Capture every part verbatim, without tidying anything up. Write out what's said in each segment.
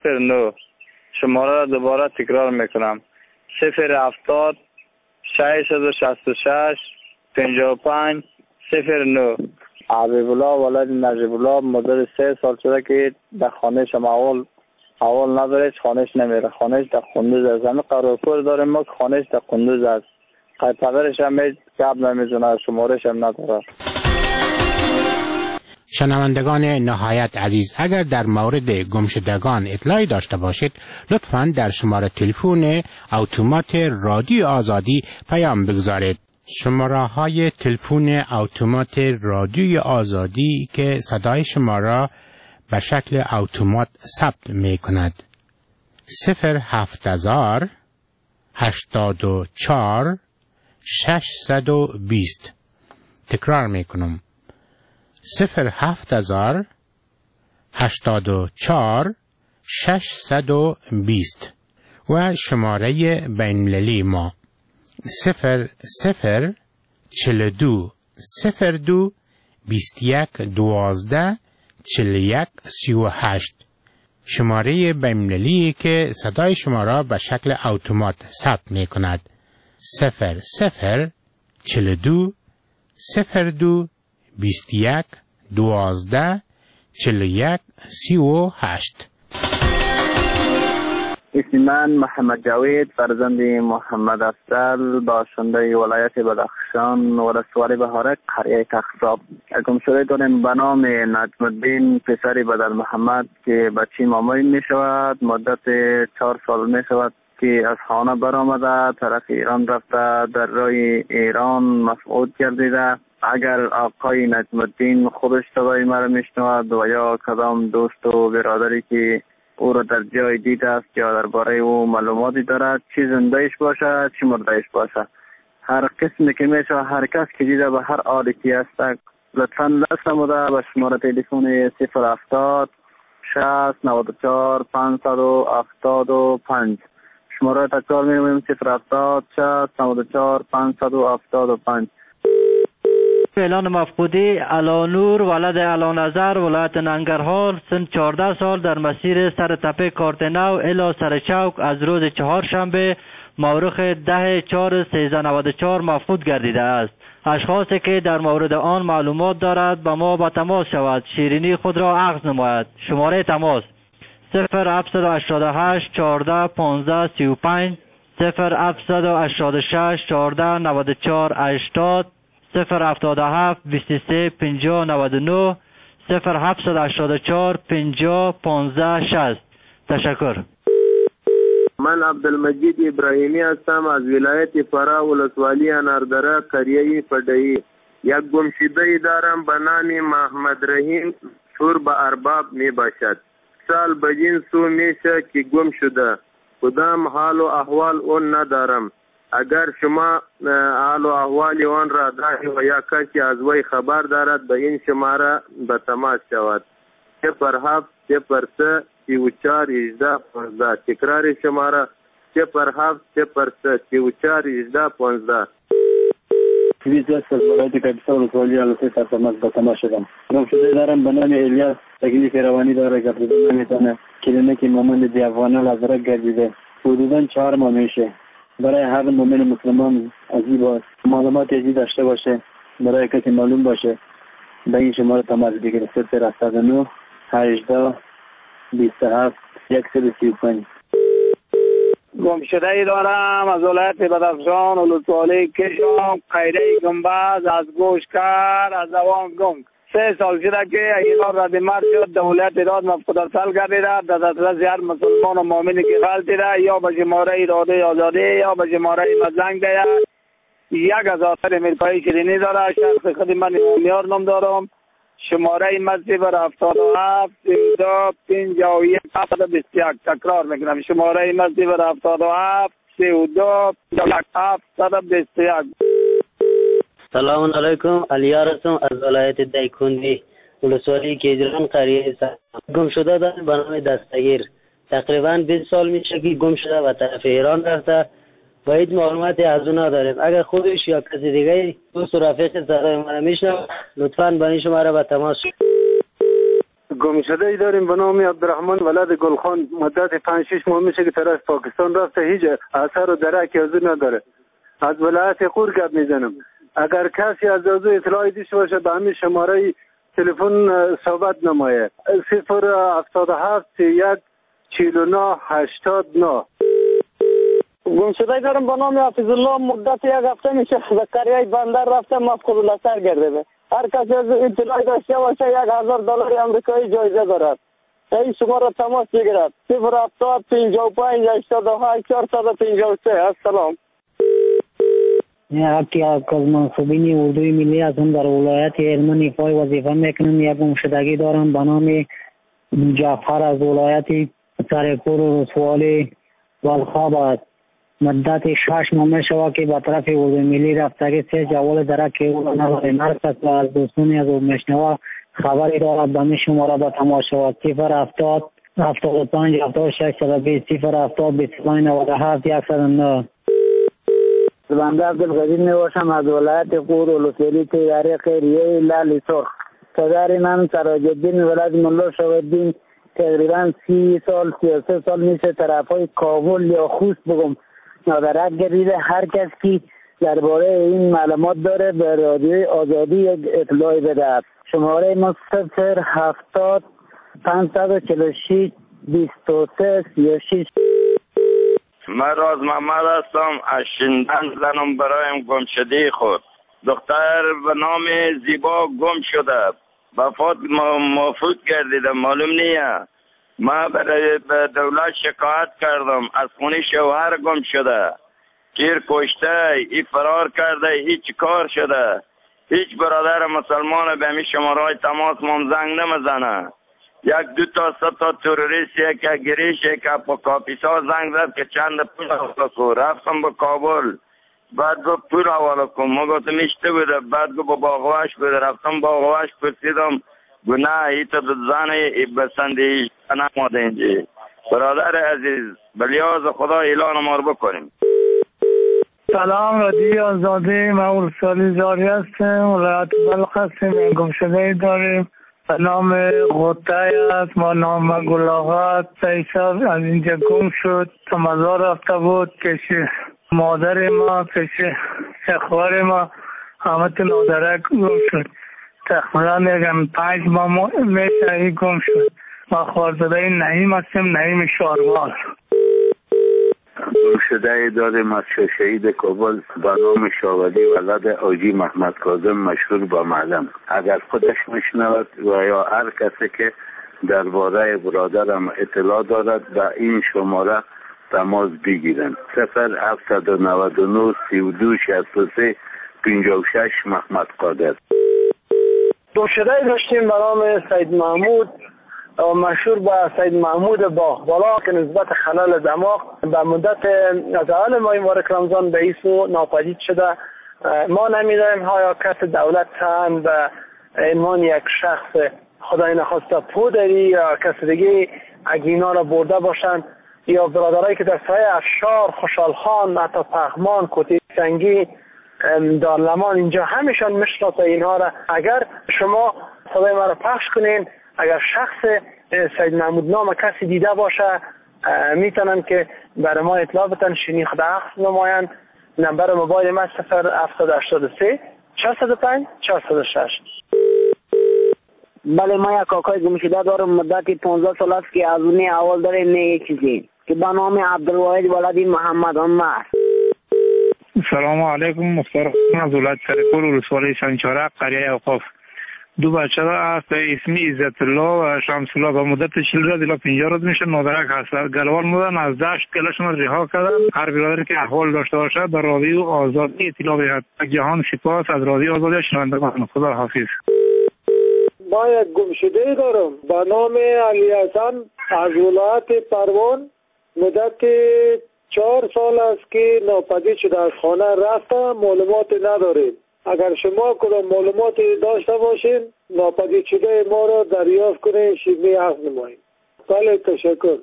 صفر نو. شماره را دوباره تکرار میکنم: صفر هفتاد ششصد و شصت و شش پنجاه و پنج صفر نو. حبیب الله ولد نجیب الله مدت سه سال شده که در خانهش اول اول نداره، خانهش نمیره. خانهش در قندوز است. همه قراپور داریم ما که خانهش در قندوز است. قیپدرش هم هیچ گپ نمیزنه، شمارش هم نداره. شنوندگان نهایت عزیز، اگر در مورد گمشدگان اطلاعی داشته باشید لطفاً در شماره تلفن اتومات رادیو آزادی پیام بگذارید. شماره های تلفن اتومات رادیوی آزادی که صدای شما را به شکل اتومات ثبت می کند: صفر هفت هزار هشتاد و چهار ششصد و بیست. تکرار می کنم: صفر هفت هزار هشتاد و چهار ششصد و بیست. و شماره بین‌المللی ما صفر صفر چهل و دو صفر دو بیست و یک دوازده چهل و یک سی و هشت. شماره بین‌المللی که صدای شما را به شکل اتومات ثبت می کند: صفر صفر چهل و دو صفر دو بیست و یک دوازده چهل و یک سی و هشت. اسم من محمد جاوید فرزند محمد افضل، باشنده ولایت بدخشان، ولسوالی بهارک، قریه کخزاب. گم شده داریم به نام نجم الدین پسر بدر محمد که بچه مامایی می شود. مدت چهار سال می شود که از خانه برآمده، طرف ایران رفته، در راه ایران مفقود گردیده. اگر آقای نجم الدین خودش صدای مرا میشنود و یا کدام دوست و برادری که او را در جای دیده است یا درباره او معلوماتی دارد، چی زندهش باشد چی مردهش باشد، هر قسمی که میشه، هر کس که دیده به هر حالی که است، لطفاً دست نموده به شماره تلفن صفر هفتاد شصت نود و چهار پانصد و هفتاد و پنج. شماره تکرار می‌نمایم: صفر هفتاد شصت نود و چهار پانصد و هفتاد و پنج. اعلان مفقودی علانور ولد علانظر ولایت ننگرهار، سن چهارده سال، در مسیر سر تپه کارتنو الی سر چوک از روز چهارشنبه مورخ ده چهار سیزده نود و چهار مفقود گردیده است. اشخاصی که در مورد آن معلومات دارد با ما با تماس شود، شیرینی خود را عرض نماید. شماره تماس: صفر هفت هشت هشت چهارده پانزده سی و پنج صفر هفت هشت شش چهارده نود و چهار هشتاد صفر هفتاد و هفت بیست و سه پنجاه نود و نه صفر هفت هشت چهار پنجاه پانزده شصت. تشکر. من عبدالمجید ابراهیمی هستم از ولایت فرا، ولسوالی اناردره، قریه فدایی. یک گمشده دارم به نام محمد رحیم، شور به ارباب می باشد. سال بجین سو میشه که گم شده، کدام حال و احوال اون ندارم. اگر شما حال و احوال آن را دارید و یا کسی از وی خبر دارد به این شماره به تماس شود: صفر هفت صفر سه سی و چهار هجده پانزده. تکرار شماره: صفر هفت صفر سه سی و چهار هجده پانزده. ویز است از ولایت کاپیسا، ولسوالی علوسه سرسمت به تماس شدم. گم شده دارم به نام الیاس، تکلیف روانی داره، گردیده نمیتونه. کلینیک مامند دیوانه لازرک گردیده. حدودا چهار ماه میشه. برای هر مومن مسلمان عزیز است معلومات عزیز داشته باشه، برای کسی معلوم باشه به این شماره تماس بگیره: صفر هفتاد و نه هجده بیست و هفت صد و سی و پنج. گم شده ای دارم از ولایت بدخشان، ولسوالی کشم، قریه گنبز، از گوشکر، از زوان گنگ. سه سال شده که ایران رد مرد شد، دولت ایران مفقود ارسال گردیده. در دسترس هر مسلمان و مؤمنی که غلطیده یا به شماره رادیوی آزادی یا به شماره مزنگ ده. یک هزار امیرپایی شیرینی داره. شخص خود من میار نام دارم. شماره صفر هفتاد و هفت سیزده پنجاه و یک هفتاد و بیست و یک. تکرار میکنم: شماره صفر هفتاد و هفت سیزده پنجاه و یک هفتاد و بیست و یک. سلام علیکم. علیار هستم از ولایت دایکندی، ولسوالی کیجران، قریه سر. گم شده دارم به نام دستگیر. تقریبا بیست سال میشه که گم شده و طرف ایران رفته و هیچ معلوماتی از اون نداریم. اگر خودش یا کسی دیگه دوست و رفیق صدای من میشنوه لطفاً با این شماره به تماس. گمشده ای داریم به نام عبدالرحمن ولد گلخان. مدت پنج شش ماه میشه که طرف پاکستان رفته، هیچ اثر و درکی از او نداره. از ولایت قور گپ میزنم. اگر کسی از او اطلاعی داشته باشه به همین شماره تلفن صحبت نمایه. صفر هفتاد و هفت یک چهل و نه هشتاد و نه. گمشده دارم به نام حافظ الله. مدت یک هفته میشه به قریه بندر رفته، مفقود البصر گردیده. هر کسی از اطلاعی داشته باشه یک هزار دلار آمریکایی جایزه دارد. این شما را تماس بگیرد. صفر هفتاد پنجاه و پنج هشتاد و هشت چهارصد و پنجاه و سه. السلام. یکی از منصوبین اردوی ملی هستم، در ولایت هلمند ایفای وظیفه میکنم. یک گمشدگی دارم به نام جعفر از ولایت سرپور و رسوالی والخاب است. مدت شش ماه میشود که به طرف اردوی ملی رفتگی سه جوال درک او را نداریم. هر کس از دوستانی از او میشنوه خبری دارد به می شماره به تماس شود. صفر هفتاد هفتاد و پنج هفتاد و شش صد و بیست صفر هفتاد بیست و پنج نود و هفت صد و نه. بنده عبدالقدیر میباشم از ولایت قور ولسوالی تیاره خیریه لالی سرخ. پدر من سراج الدین ولد ملا شاهدین تقریبا سی سال سی و سه سال میشه طرف های کابل یا خوست بگم نادرک گردیده. هر کس که درباره این معلومات داره به رادیوی آزادی یک اطلاعی بده. شماره ما صفر هفتاد پنجصد و چهل و شش بیست و سه سی و شش. من راز محمد هستم. از شندن زنم برایم گم شده خود. دختر به نام زیبا گم شده، وفات مفوت گردیده، معلوم نیه. ما برای به دولت شکایت کردم، از خونه شوهر گم شده، کیر کشته، ای فرار کرده، هیچ کار شده. هیچ برادر مسلمان به همین شماره های تماس مام زنگ نمیزنه. یک دو تا سه تا تروریست یک گریش یک با کاپیسا زنگ زد که چند پول حواله کن. رفتم به کابل، بعد گفت پول حواله کن. ما گفتم اشته بوده، بعد گفت با باغوش بوده. رفتم باغوش پرسیدم گناه ای تا زن بسنده نماده اینجا. برادر عزیز بلیاز خدا اعلان ما رو بکنیم. سلام، رادیو آزادی. من ولسوالی زاری هستم، ولایت بلخ هستیم. گم شده داریم به نام غطه است. ما نام گلاغات پیساب از اینجا گم شد، تا مزار رفته بود. پیش مادر ما، پیش سخوار ما همه تو نادرک گم شد. تقریبا میگم پنج ماه میشه ای گم شد. ما خوارزاده نعیم هستیم، نعیم شارمال. گم شده ای داریم از شهید کابل به نام شاولی ولد آجی محمد کاظم مشهور با معلم. اگر خودش میشنود و یا هر کسی که درباره برادرم اطلاع دارد به این شماره تماس بگیرند. صفر هفتصد و نود و نه سی و دو شصت و سه پنجاه و شش محمد قادر. گم شده ای داشتیم به نام سید محمود مشهور با سید محمود باغبالا که نسبت خلال دماغ به مدت از اول ماه مبارک رمضان به ایسو ناپدید شده. ما نمیدانیم ها کس دولت هم به عنوان یک شخص خدای نخواسته پودری یا کس دیگه اگینا را برده باشند یا برادرایی که در سایه افشار، خوشحال خان، حتی پخمان، کتی سنگی، دارلمان اینجا همیشان میشناسه اینها را. اگر شما صدای ما را پخش کنین، اگر شخص سید محمود نام کسی دیده باشه میتونن که برای ما اطلاع بتن، شنیخت اخذ نماین. نمبر موبایل ما صفر هفتاد هشتاد و سه چهارصد و پنج چهارصد و شش. بله، ما یک کاکای گمشده دارم، مدت پانزده سال است که از اونی اول داره نه چیزی که به نام عبدالواحد ولدی محمد عمر. سلام علیکم. مختار از ولایت سرپور ولسوالی شنچاره قریه اوقاف. دو بچه را است اسمی عزت الله و شمس الله به مدت چهل روز الی پنجاه روز میشه نادرک هست. گلوان بودن از دشت کلشون رها کردن. هر برادری که احوال داشته باشد در رادیو آزادی اطلاع بدهد. جهان سپاس از رادیو آزادی شنوندگان. خدا حافظ. ما یک گمشده دارم به نام علی حسن از ولایت پروان. مدت چهار سال است که ناپدید شده، از خانه رفته، معلومات نداریم. اگر شما کدام معلوماتی داشته باشین ناپدید شده ما را دریافت کنین، شیمی حق نمایین. بله، تشکر.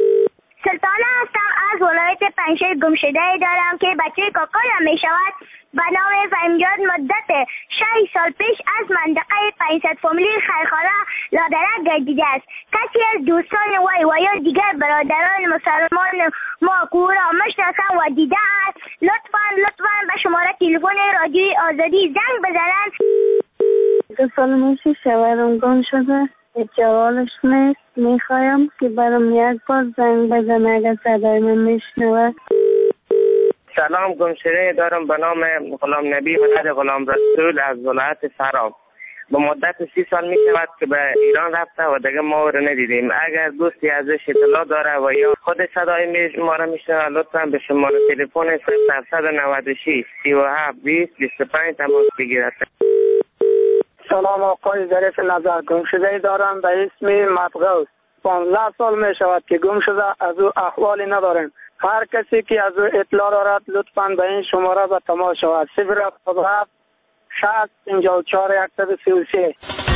سلطانه هستم از ولایت پنجشیر. گمشده دارم که بچه کاکایم می شود به نام فهیمجاد مدت شش سال پیش از منطقه پنجصد فامیلی خیرخانه لادرک گردیده است. کسی از دوستان وی و یا دیگر برادران مسلمان ما که او را میشناسند و دیده است لطفا لطفا به شماره تلفن رادیوی آزادی زنگ بزنند. دو سال میشه شوهرم گم شده، جوالش نیست. میخوایم که برام یک بار زنگ بزنه اگر صدای من میشنوه. سلام، گمشده دارم به نام غلام نبی ولد غلام رسول از ولایت فرا. به مدت سی سال می شود که به ایران رفته و دیگه ما رو ندیدیم. اگر دوستی ازش اطلاع داره و یا خود صدای ما را میشنوه لطفا به شماره تلفن صفر هفتصد و نود و شش سی و هفت بیست بیست و پنج تماس بگیرد. سلام آقای ظریف نظر، گمشده دارم به اسم مطغوث. پانزده سال می شود که گم شده، از او احوالی نداریم. هر کسی که از او اطلاع دارد لطفاً به این شماره به تماس شود. صفر هفتاد و هفت شصت پنجاه و چهار صد و سی و سه.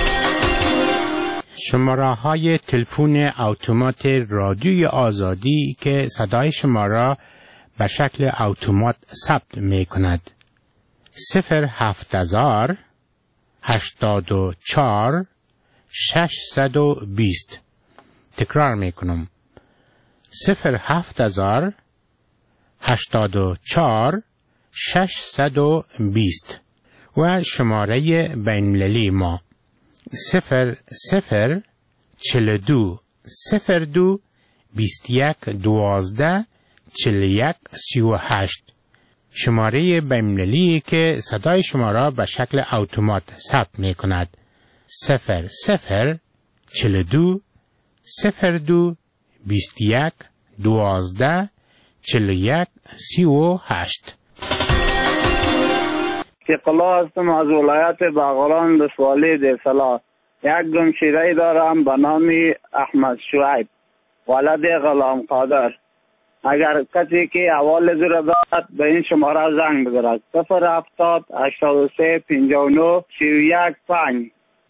شماره های تلفن اتومات رادیوی آزادی که صدای شما را به شکل اتومات ثبت می کند. صفر هفت هزار هشتاد و چهار ششصد و بیست. تکرار می کنم. صفر هفت هزار هشتاد و چهار ششصد و بیست و شماره بین‌المللی ما صفر صفر چهل و دو صفر دو بیست و یک دوازده چهل و یک سی و هشت. شماره بین‌المللی که صدای شما را به شکل اتومات ثبت می کند. صفر صفر چهل و دو صفر دو بیست و یک دوازده چهل و یک سی و هشت. اقلا هستم از ولایت بغلان دسوالی دیسلا. یک گمشده دارم به نام احمد شعیب ولد غلام قادر. اگر کسی که احوال زیر دارد به این شماره زنگ بزند. صفر هفتاد هشتاد و سه پنجاه و نه سی و یک پنج.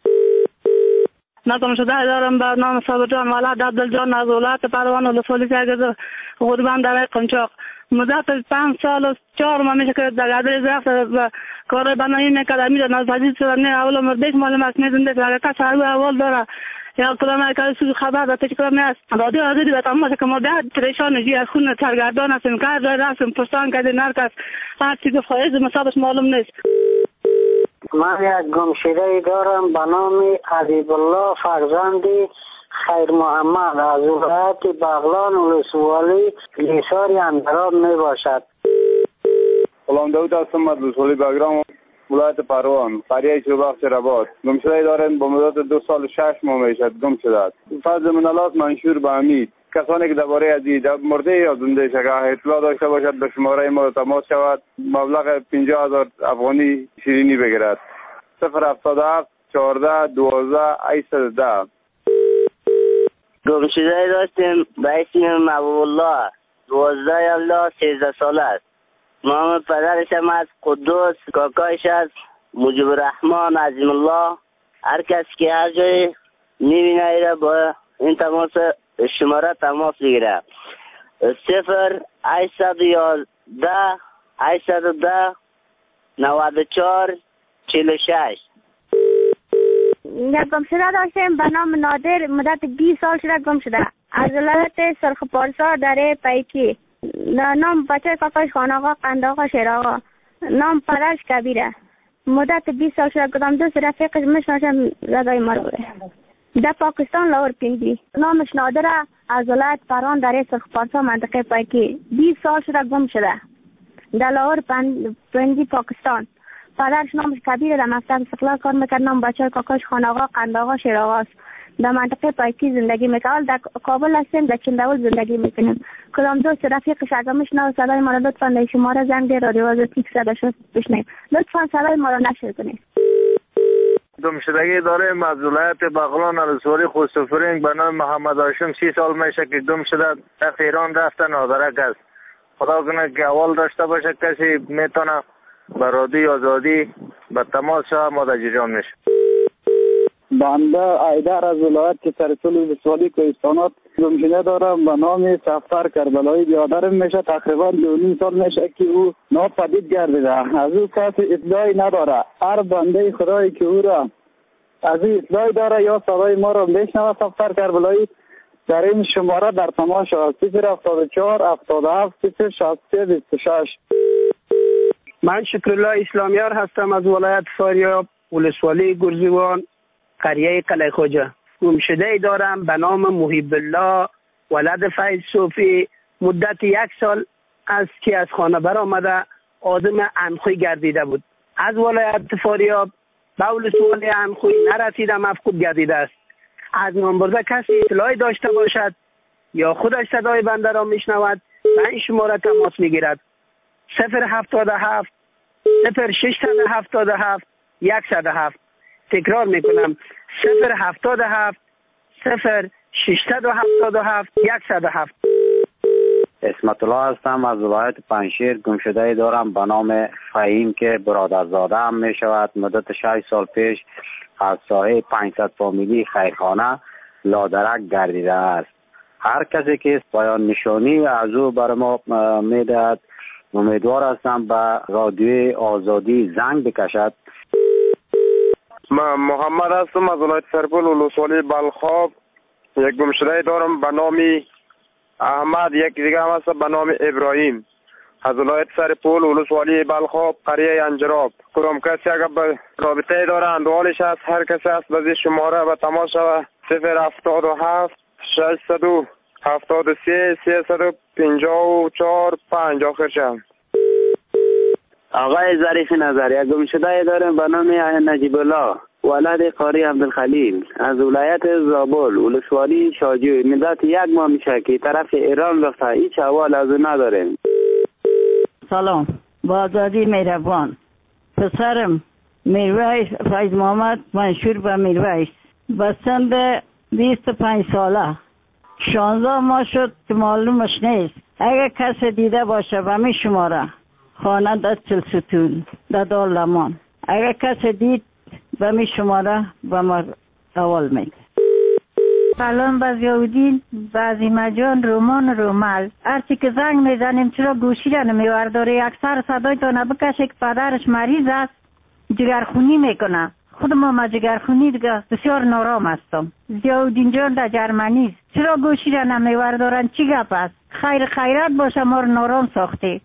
من گمشده دارم به نام صابر جان ولد عبدالجان از ولایت پروان ولسوالی سرگرد غربان در قمچاق. مدت پنج سال و چهار ماه میشه که در گردش رفت و کار بنایی میکرد. امیر نازعزیز شدن نه اول مردش معلومات میدونده که اگر کس هر اول داره یا کلمه که سوی خبر داده چه کلمه است رادیو آزادی و تمام که ما ده پریشان جی از خون سرگردان هستیم. کار جای رفتیم پرسان کردیم نرکس هر چیز فایز مصابش معلوم نیست. من یک گمشده دارم به نام حبیب الله فرزندی خیر محمد از ولایت بغلان ولسوالی لیساری اندراب می باشد. غلام داود هستم از ولسوالی بغلان ولایت پروان قریه چوبخش رباط. گمشده دارم با مدت دو سال و شش ماه می شد گم شده است. فضل منالات منشور به امید. کسانی که درباره از مرده یا زنده شده اطلاع داشته باشد به شماره ما تماس شود. مبلغ پنجاه هزار افغانی شیرینی بگیرد. صفر هفتاد و هفت چهارده دوازده هشتصد ده. گمشده داشتیم به اسم محبوب الله دوازده الله سیزده ساله است. نام پدرش هم از قدوس، کاکایش از مجیب الرحمن عظیم الله. هر کس که هر جای میبینه ایره با این تماس شماره تماس بگیره. صفر هشتصد و یازده هشتصد و ده نود و چهار چهل و شش. یک گمشده داشتیم به نام نادر مدت بیست سال شده گم شده از ولایت سرخ پارسا در پیکی. نام بچه کاکاش خان آقا قند آقا شیر آقا. نام پدرش کبیره. مدت بیست سال شده کدام دوست رفیقش میشناسم زدای ما رو بره در پاکستان لاهور پنجی. نامش نادره از ولایت پروان در سرخ پارسا منطقه پیکی. بیست سال شده گم شده در لاهور پنجی پاکستان. پدرش نامش کبیره در مکتب استقلال کار میکرد. نام بچه کاکاش خان آقا قند آقا شیر آقا است. در منطقه پایکی زندگی میکنم. در کابل هستیم در چندول زندگی میکنیم. کدام دوست رفیقش اگر میشنوه صدای ما را لطفا در شماره زنگ ده رادیو آزادی صدا شد بشنویم. لطفا صدای ما را نشر کنید. گمشدگی داریم از ولایت بغلان ولسوالی خوستفرینگ به نام محمد هاشم. سی سال میشه که گم شده در ایران رفته نادرک است. خدا کنه که اول داشته باشه کسی میتونه به رادیو آزادی به تماس شود ما در جریان میشه. بنده ایدر از ولایت سرسول ولسوالی کوهستانات گمشده دارم به نام سفر کربلایی. بیادرم میشه تقریبا دو نیم سال میشه که او ناپدید گردیده. از او کس اطلاعی نداره. هر بنده خدایی که او را از این اطلاعی داره یا صدای ما را بشنوه سفر کربلایی در این شماره در تماس صفر هفتاد و چهار هفتاد و هفت صفر شصت و سه بیست و شش. من شکرالله اسلامیار هستم از ولایت فاریاب، ولسوالی گرزیوان، قریه قلعه خوجه. گمشده ای دارم به نام محب الله ولد فیض صوفی. مدت یک سال است که از خانه برآمده آدم انخوی گردیده بود. از ولایت فاریاب به ولسوالی انخوی نرسیده، مفقود گردیده است. از نامبرده کسی اطلاعی داشته باشد یا خودش صدای بنده را میشنود به این شماره تماس میگیرد: صفر هفتاد و هفت صفر ششصد و هفتاد و هفت صد و هفت. تکرار میکنم: صفر هفتاد و هفت صفر ششصد و هفتاد و هفت صد و هفت. اسمت الله هستم از ولایت پنجشیر. گمشده دارم به نام فهیم که برادرزاده هم می شود. مدت شش سال پیش از ساحه پانصد فامیلی خیرخانه لادرک گردیده است. هر کسی که پایان نشانی از او بر ما می دهد، امیدوار هستم به رادیوی آزادی زنگ بکشد. من محمد هستم از ولایت سرپل ولسوالی بلخاب. یک گمشده دارم به نام احمد، یک دیگه هم هست به نام ابراهیم از ولایت سرپل ولسوالی بلخاب قریه انجراب. کدام کسی اگر به رابطه داره اندوالش هست، هر کسی هست به شماره به تماس شود: صفر هفتاد و هفت ششصد و هفتاد و سه سیصد و پنجاه و چهار پنج آخر شد. آقای ظریف نظر، یک گمشده داریم به نام نجیب الله ولد قاری عبدالخلیل از ولایت زابل ولسوالی شاجوی. مدت یک ماه میشه که طرف ایران رفته، هیچ احوال از او نداریم. سلام، با آزادی مهربان. پسرم میرویس فیض محمد منشور به میرویس به سن بیست و پنج ساله شانزده ماه شد که معلومش نیست. اگر کسی دیده باشه به می شماره خانه در چلستون در دار لمان، اگر کسی دید به می شماره به ما اول میده. سلام به ضیاءالدین، به عظیمه جان، رومان رومل. هرچی که زنگ میزنیم چرا گوشی را نمیورداره؟ اکثر صدای تا نبکشه که پدرش مریض است، جگرخونی میکنه. خود ما ما جگرخونی دیگه بسیار نارام هستم. ضیاءالدین جان در جرمنی است، چرا گوشی را نمیوردارن؟ چی گپ است؟ خیر خیرات باشه، ما رو نارام ساخته.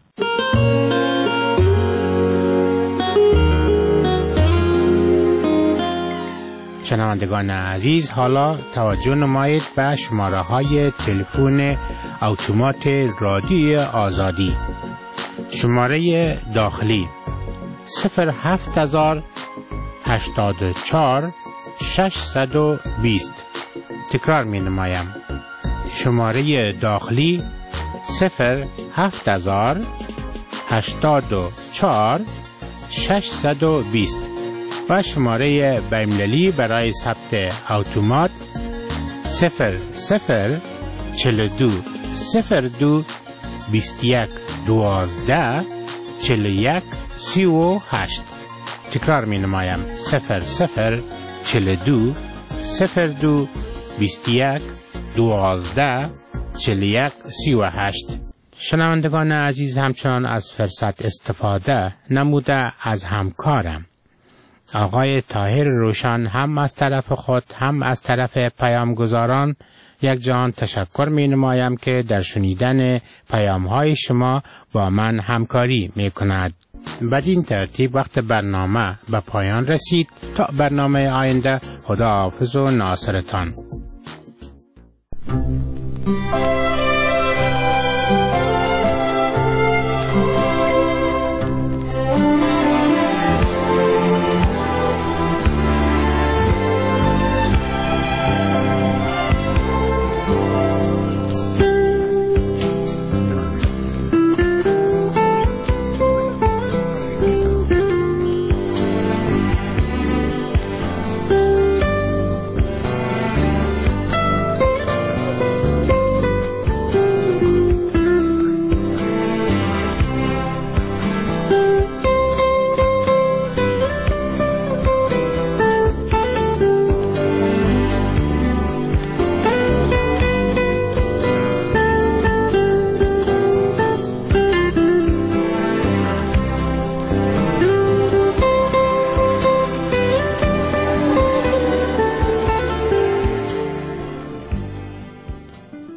شنوندگان عزیز، حالا توجه نمایید به شماره های تلفن اتومات رادیوی آزادی. شماره داخلی صفر هفت هزار هشتاد و چهار ششصد و بیست. تکرار می نمایم: شماره داخلی صفر هفت هزار هشتاد و چهار ششصد و بیست و شماره بین‌المللی برای ثبت اتومات صفر صفر چهل و دو صفر دو بیست و یک دوازده چهل و یک سی و هشت. تکرار می نمایم: صفر صفر چهل و دو صفر دو بیست و یک دوازده چهل و یک سی و هشت. شنوندگان عزیز، همچنان از فرصت استفاده نموده از همکارم آقای طاهر روشن هم از طرف خود هم از طرف پیامگزاران یک جان تشکر می نمایم که در شنیدن پیام های شما با من همکاری می کند. بدین ترتیب وقت برنامه به پایان رسید. تا برنامه آینده، خدا حافظ و ناصرتان.